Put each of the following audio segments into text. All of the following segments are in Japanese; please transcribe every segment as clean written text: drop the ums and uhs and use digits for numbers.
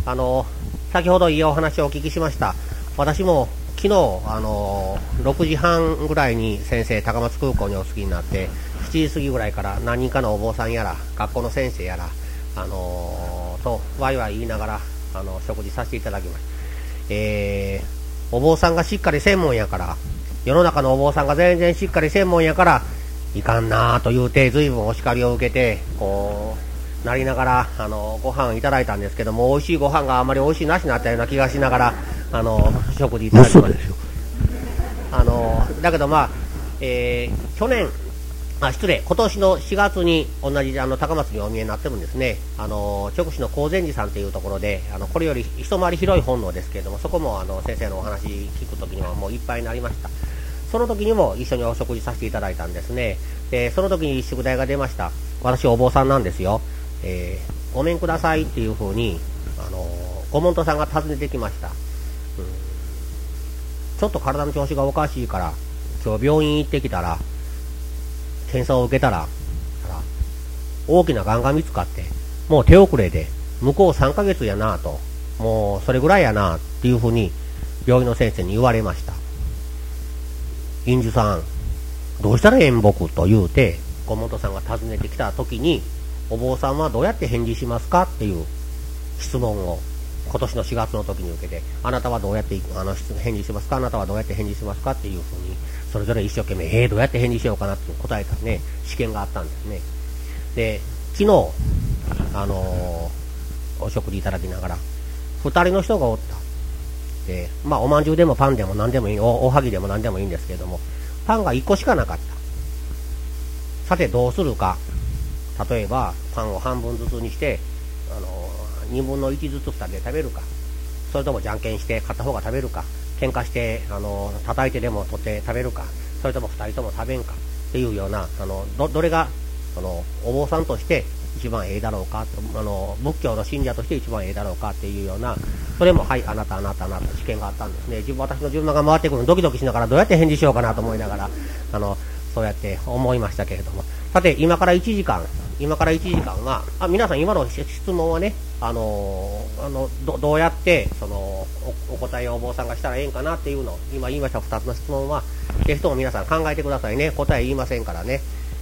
先ほどいいお話をお聞きしました。私も昨日、6時半ぐらいに先生、高松空港にお着きになって、7時過ぎぐらいから何人かのお坊さんやら、学校の先生やら、とワイワイ言いながら、食事させていただきました。お坊さんがしっかり専門やから、世の中のお坊さんが全然しっかり専門やから、いかんなというて、随分お叱りを受けて、こう、なりながら、ご飯をいただいたんですけども、美味しいご飯があまり美味しいなしになったような気がしながら、食事いただきました。だけどまあ、今年の4月に同じ高松にお見えになってるんですね。直司の高善寺さんというところで、これより一回り広い本能ですけれども、そこも先生のお話聞くときにはもういっぱいになりました。その時にも一緒にお食事させていただいたんですね。で、その時に宿題が出ました。私お坊さんなんですよ。ごめんくださいっていうふうに、ご門徒さんが訪ねてきました。ちょっと体の調子がおかしいから、今日病院行ってきたら、検査を受けたら、大きながんが見つかって、もう手遅れで、向こう3ヶ月やなと、もうそれぐらいやなっていうふうに、病院の先生に言われました。院主さん、どうしたら円木と言うて、ご門徒さんが訪ねてきた時に、お坊さんはどうやって返事しますかっていう質問を、今年の4月の時に受けて、あなたはどうやって返事しますか、あなたはどうやって返事しますかっていうふうに、それぞれ一生懸命、どうやって返事しようかなって答えたね、試験があったんですね。で、昨日、お食事いただきながら、2人の人がおった。で、まあ、おまんじゅうでもパンでも何でもいい、おはぎでも何でもいいんですけれども、パンが1個しかなかった。さて、どうするか。例えば、パンを半分ずつにして、2分の1ずつ2人で食べるか。それともじゃんけんして片方が食べるか。喧嘩して、叩いてでも取って食べるか。それとも2人とも食べんか。っていうような、どれが、お坊さんとして一番ええだろうか。仏教の信者として一番ええだろうかっていうような、それも、はい、あなた試験があったんですね。私の順番が回ってくるのドキドキしながらどうやって返事しようかなと思いながら、そうやって思いましたけれども。さて、今から1時間は、皆さん今の質問はね、どうやって、お答えをお坊さんがしたらええんかなっていうのを、今言いました2つの質問は、ぜひとも皆さん考えてくださいね。答え言いませんからね。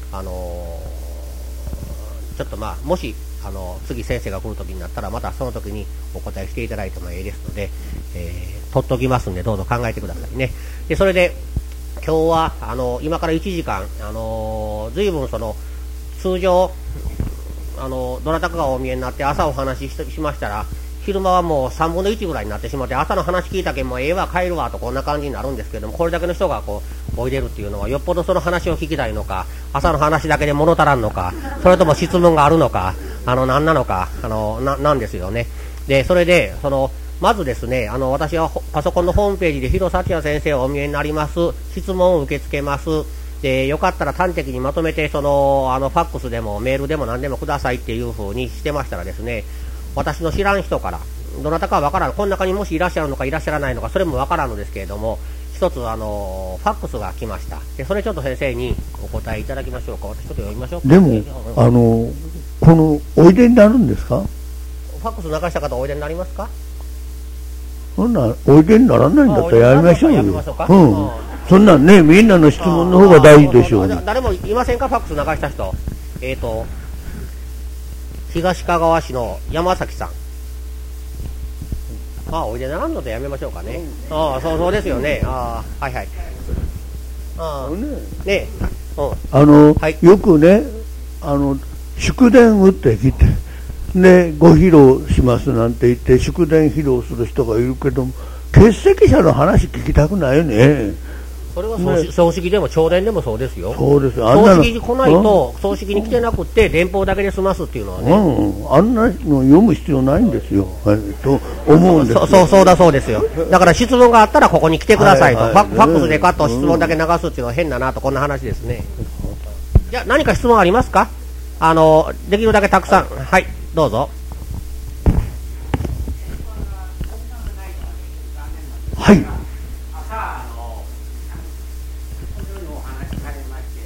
ちょっとまあ、もし、次先生が来る時になったら、またその時にお答えしていただいてもええですので、取っときますんで、どうぞ考えてくださいね。で、それで、今日は、今から1時間、随分通常、どなたかがお見えになって朝お話しましたら、昼間はもう3分の1ぐらいになってしまって、朝の話聞いたけんもうええわ帰るわとこんな感じになるんですけども、これだけの人がこうおいでるっていうのは、よっぽどその話を聞きたいのか、朝の話だけで物足らんのか、それとも質問があるのか、何なのか、なんですよね。で、それでまずですね、私はパソコンのホームページで広幸也先生をお見えになります。質問を受け付けます。で、よかったら端的にまとめて、ファックスでもメールでも何でもくださいっていう風にしてましたらですね、私の知らん人から、どなたかわからん、この中にもしいらっしゃるのかいらっしゃらないのか、それもわからんのですけれども、一つファックスが来ました。で、それちょっと先生にお答えいただきましょうか。私ちょっと読みましょうか。 でも、この、おいでになるんですか？ ファックス流した方おいでになりますか？ そんな、おいでにならないんだったらやめましょうよ。そんなんね、みんなの質問の方が大事でしょうね。 誰もいませんか、ファックス流した人。東かがわ市の山崎さん。おいでならんのでやめましょうかね。そうですよね。はいはい。ね、 はい、よくね、祝電打ってきて、で、ご披露しますなんて言って、祝電披露する人がいるけども、欠席者の話聞きたくないよね。 それは葬式でも朝礼でもそうですよ。 そうです。 葬式に来ないと、葬式に来てなくって電報だけで済ますっていうのはね。 あんなの読む必要ないんですよ。と思うんですよ。 そうだそうですよ。だから質問があったらここに来てくださいと。ファックスでカット質問だけ流すっていうのは変だなと、こんな話ですね。じゃあ何か質問ありますか？できるだけたくさん。はい、どうぞ。 はい。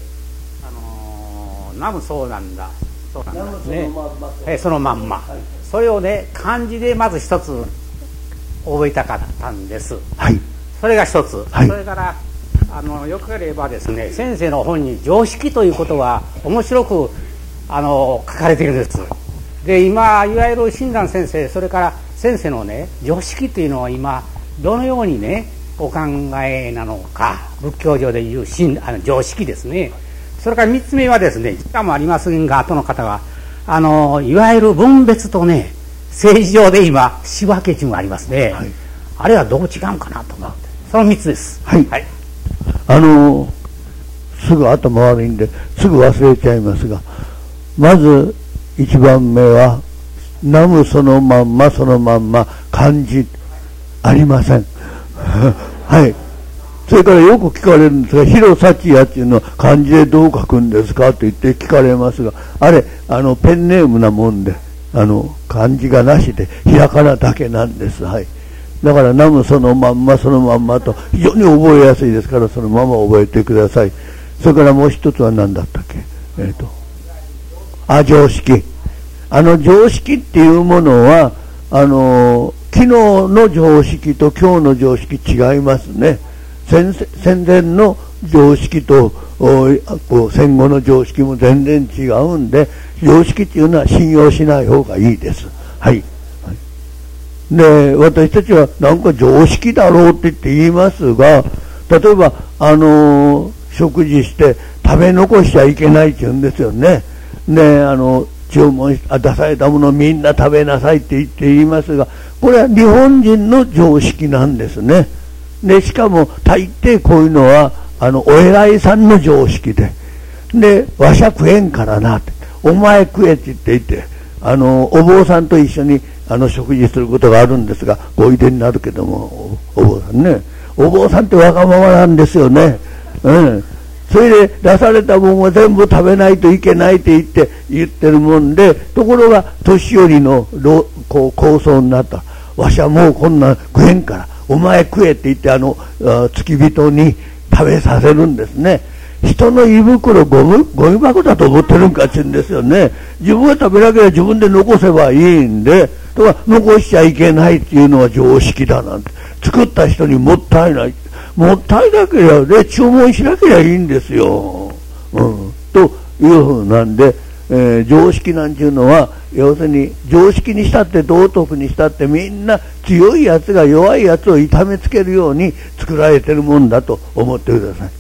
そうなんだ。そうなんだね。そのまんま。 それをね漢字でまず一つ覚えたかったんです。 はい、 それが一つ、 はい、 それからよく言えばですね、先生の本に常識ということは面白く書かれているんです。で今いわゆる親鸞先生、それから先生のね常識というのは今どのようにねお考えなのか、仏教上でいう常識ですね。それから3つ目はですね、時間もありますが後の方はいわゆる分別とね政治上で今仕分け中がありますね、はい、あれはどう違うかなと思って、その3つです。 はい、はい、すぐ頭悪いんですぐ忘れちゃいますが、まず1番目は南無そのまんまそのまんま、漢字ありませんはい。それからよく聞かれるんですが、広幸也っていうのは漢字でどう書くんですかと言って聞かれますが、あれペンネームなもんで漢字がなしでひらがなだけなんです。はい。だから南無そのまんまそのまんまと非常に覚えやすいですから、そのまま覚えてください。それからもう一つは何だったっけ、常識。常識っていうものは昨日の常識と今日の常識違いますね。戦前の常識と戦後の常識も全然違うんで、常識っていうのは信用しない方がいいです。はい。で、私たちはなんか常識だろうって言いますが、例えば食事して食べ残しちゃいけないって言うんですよね。で、注文出されたものをみんな食べなさいって言いますが、これは日本人の常識なんですね。でしかも大抵こういうのはお偉いさんの常識で、わしゃ食えんからなって、お前食えって言ってお坊さんと一緒に食事することがあるんですが、ごいでになるけども、お坊さんね、お坊さんってわがままなんですよね。それで出されたもんは全部食べないといけないって言ってるもんで、ところが年寄りの構想になったら、わしはもうこんなん食えんからお前食えって言って付き人に食べさせるんですね。人の胃袋ゴミ箱だと思ってるんかって言うんですよね。自分が食べなければ自分で残せばいいんで、とか残しちゃいけないっていうのは常識だなんて、作った人にもったいない、もったいなければね注文しなければいいんですよ、というふうなんで、常識なんていうのは要するに常識にしたって道徳にしたってみんな強いやつが弱いやつを痛めつけるように作られてるもんだと思ってください。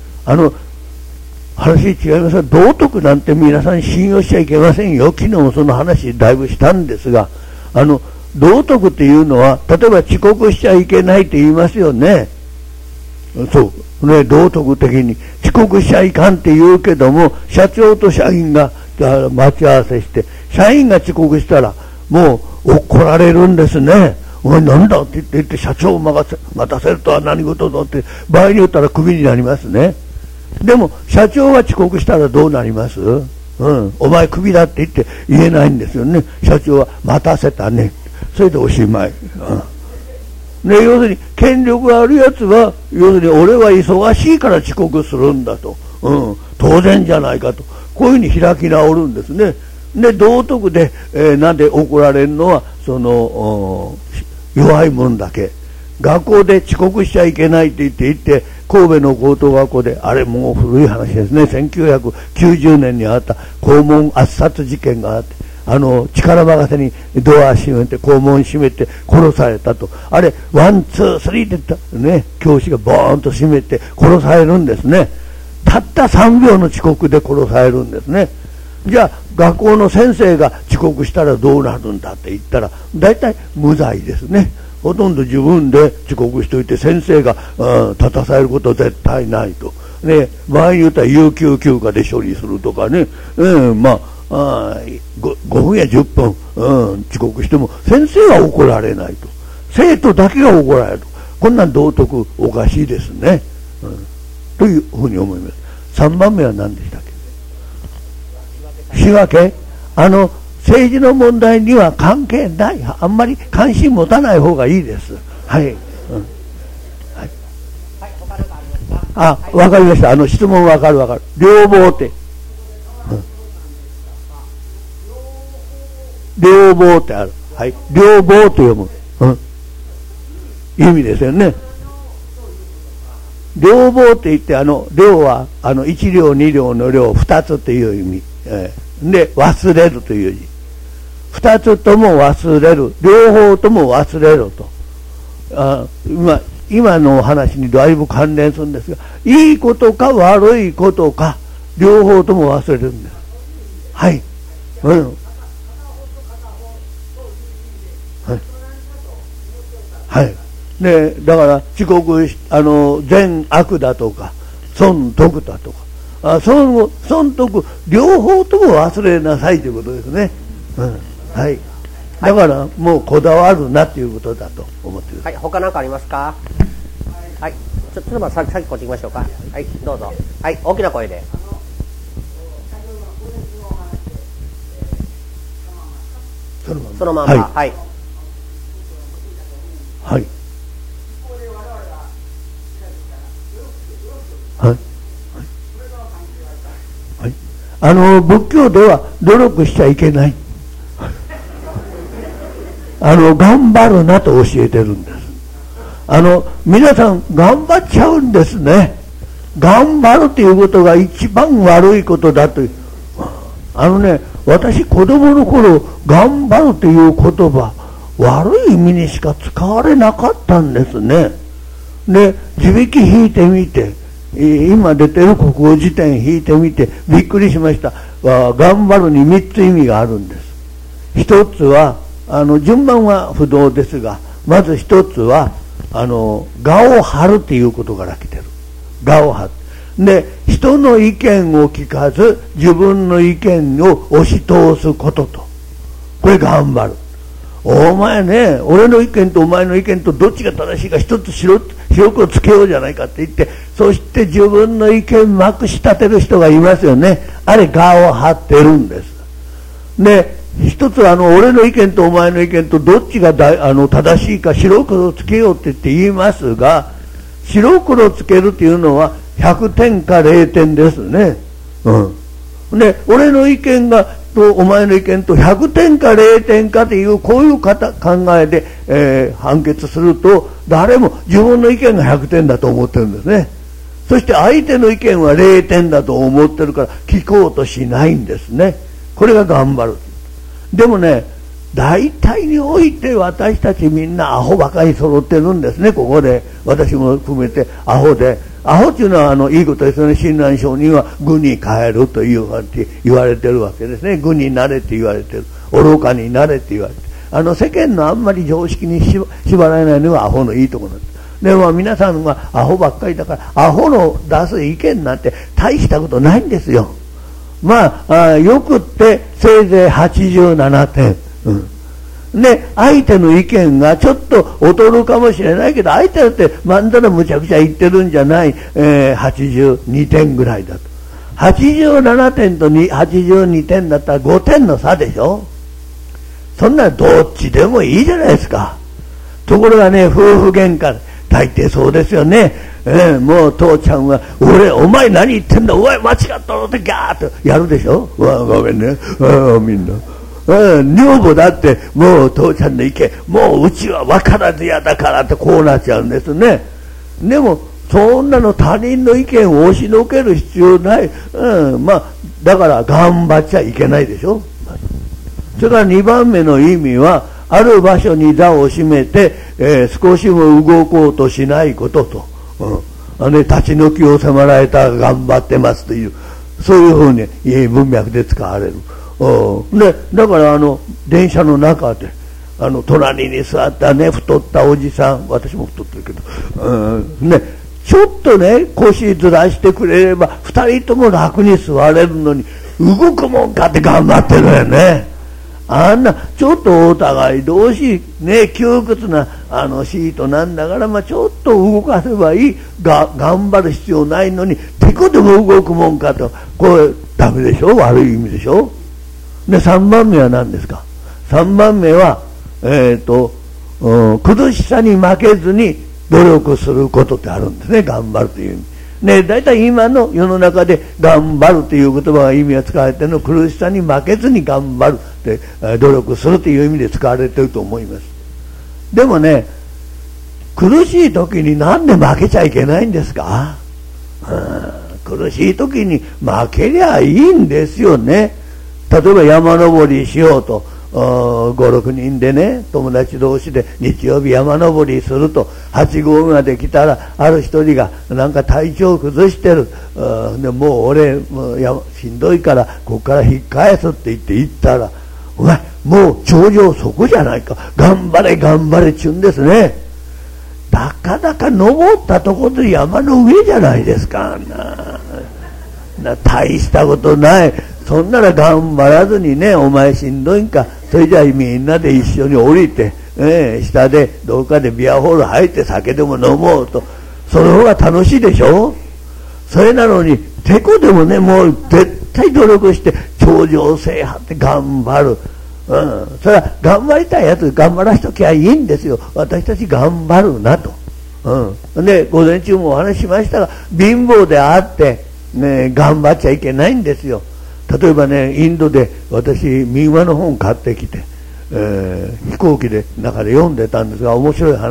話違いますが、道徳なんて皆さん信用しちゃいけませんよ。昨日もその話だいぶしたんですが、道徳っていうのは例えば遅刻しちゃいけないって言いますよね。そうね、道徳的に遅刻しちゃいかんって言うけども、社長と社員が待ち合わせして、社員が遅刻したらもう怒られるんですね。お前なんだって言って社長を待たせるとは何事だって、場合によったらクビになりますね。でも社長が遅刻したらどうなります？お前クビだって言えないんですよね。社長は待たせたね、それでおしまい。要するに権力があるやつは要するに俺は忙しいから遅刻するんだと、当然じゃないかと、こういうふうに開き直るんですね。で道徳で、なんで怒られるのはその弱い者だけ。学校で遅刻しちゃいけないって言って神戸の高等学校で、あれもう古い話ですね、1990年にあった校門圧殺事件があって、力任せにドア閉めて校門閉めて殺されたと。あれワンツースリーって言ったね、教師がボーンと閉めて殺されるんですね。たった3秒の遅刻で殺されるんですね。じゃあ学校の先生が遅刻したらどうなるんだって言ったら、大体無罪ですね。ほとんど自分で遅刻しておいて先生が立たされることは絶対ないと、ね、場合によっては有給休暇で処理するとかね、5分や10分、遅刻しても先生は怒られないと、生徒だけが怒られると、こんなん道徳おかしいですね、というふうに思います。3番目は何でしたっけ？仕分け。政治の問題には関係ない、あんまり関心持たない方がいいです。はい。わかりました。質問わかる。両方って。 両房ってある。はい。両房と読む。意味ですよね。両房って言って、両は、1両、2両の両、2つという意味。で、忘れるという字。2つとも忘れる。両方とも忘れると。今のお話にだいぶ関連するんですが、いいことか悪いことか、両方とも忘れるんです。はい。はい。はい。で、だから遅刻善悪だとか損得だとか、損得両方とも忘れなさいということですね。はい。だからもうこだわるなということだと思っています。 はい。他何かありますか。はい。ちょっとまあさっきこっち行きましょうか。はい。どうぞ。はい。大きな声で。そのまんま。はい。 はい。はい。仏教では努力しちゃいけない。頑張るなと教えてるんです。皆さん頑張っちゃうんですね。頑張るということが一番悪いことだという。私子供の頃頑張るという言葉悪い意味にしか使われなかったんですね。で、字引き引いてみて、今出てる国語辞典引いてみてびっくりしました。頑張るに3つ意味があるんです。一つは順番は不動ですが、まず一つは我を張るということから来てる。我を張る。で、人の意見を聞かず自分の意見を押し通すことと、これ頑張る。お前ね、俺の意見とお前の意見とどっちが正しいか一つ白黒つけようじゃないかって言って、そして自分の意見まくし立てる人がいますよね。あれ我を張ってるんです。で、一つ俺の意見とお前の意見とどっちが正しいか白黒つけようって言いますが、白黒つけるっていうのは100点か0点ですね。で、俺の意見とお前の意見と100点か0点かというこういう考えで、判決すると誰も自分の意見が100点だと思ってるんですね。そして相手の意見は0点だと思ってるから聞こうとしないんですね。これが頑張る。でもね、大体において私たちみんなアホばかり揃ってるんですね。ここで私も含めてアホで、アホっていうのはいいことですよね。親鸞上人は愚に変えるという言われてるわけですね。愚になれって言われてる。愚かになれって言われてる。世間のあんまり常識に縛られないのがアホのいいところなんです。でも皆さんはアホばっかりだから、アホの出す意見なんて大したことないんですよ。よくってせいぜい87点。で、相手の意見がちょっと劣るかもしれないけど、相手だってまんざらむちゃくちゃ言ってるんじゃない、82点ぐらいだと。87点と82点だったら5点の差でしょ。そんなどっちでもいいじゃないですか。ところがね、夫婦喧嘩大抵そうですよね。もう父ちゃんはお前何言ってんだ、お前間違ったのってガーッとやるでしょ。ごめんね、みんな。女房だってもう父ちゃんの意見もううちは分からずやだからってこうなっちゃうんですね。でもそんなの他人の意見を押しのける必要ない。だから頑張っちゃいけないでしょ。それから2番目の意味は、ある場所に座を占めて、少しも動こうとしないことと、立ち退きを迫られたら頑張ってますという、そういうふうに文脈で使われる。で、だから電車の中で隣に座ったね太ったおじさん、私も太ってるけど、ちょっとね腰ずらしてくれれば2人とも楽に座れるのに、動くもんかって頑張ってるよね。あんなちょっとお互い同士ね、窮屈なシートなんだから、ちょっと動かせばいいが、頑張る必要ないのにてこでも動くもんかと、これダメでしょ、悪い意味でしょ。で、3番目は何ですか。3番目は苦しさに負けずに努力することってあるんですね。頑張るという意味。 ね、だいたい今の世の中で頑張るという言葉が意味が使われているの、苦しさに負けずに頑張るって努力するという意味で使われていると思います。でもね、苦しい時になんで負けちゃいけないんですか？苦しい時に負けりゃいいんですよね。例えば山登りしようと5、6人でね、友達同士で日曜日山登りすると、8合目まで来たらある一人がなんか体調を崩してる。でもう俺しんどいからここから引っ返すって言って行ったら、お前もう頂上そこじゃないか、頑張れ頑張れちゅうんですね。なかなか登ったところで山の上じゃないですか。大したことない。そんなら頑張らずにね、お前しんどいんか、それじゃあみんなで一緒に降りて、下でどっかでビアホール入って酒でも飲もうと、その方が楽しいでしょ。それなのにてこでもね、もう絶対努力して頂上制覇って頑張る。それは頑張りたいやつ頑張らしときゃいいんですよ。私たち頑張るなと。で午前中もお話ししましたが、貧乏であって、ね、頑張っちゃいけないんですよ。例えばね、インドで私民話の本買ってきて、飛行機で中で読んでたんですが、面白い話